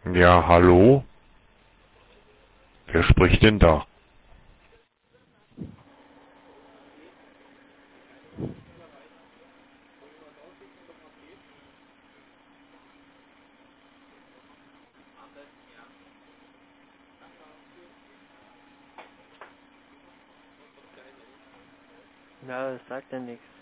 Ja, hallo? Wer spricht denn da? Ja, das sagt ja nichts.